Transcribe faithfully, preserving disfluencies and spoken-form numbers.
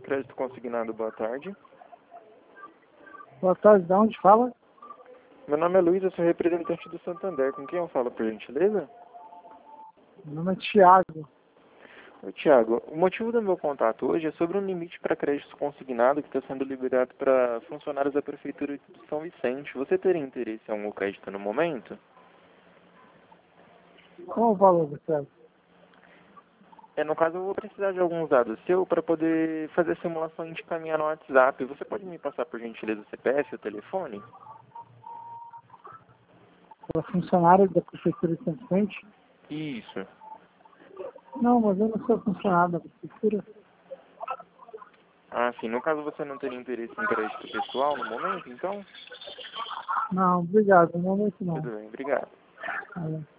Crédito consignado, boa tarde. Boa tarde, de onde fala? Meu nome é Luiz, eu sou representante do Santander. Com quem eu falo, por gentileza? Meu nome é Thiago. Oi, Thiago. O motivo do meu contato hoje é sobre um limite para crédito consignado que está sendo liberado para funcionários da Prefeitura de São Vicente. Você teria interesse em algum crédito no momento? Qual o valor do crédito? É, no caso, eu vou precisar de alguns dados seus para poder fazer a simulação e te encaminhar no WhatsApp. Você pode me passar, por gentileza, o C P F e o telefone? Para funcionário da Prefeitura de São Vicente? Isso. Não, mas eu não sou funcionário da Prefeitura. Ah, sim. No caso, você não teria interesse em crédito pessoal no momento, então? Não, obrigado, no momento não. Tudo bem, obrigado. Valeu.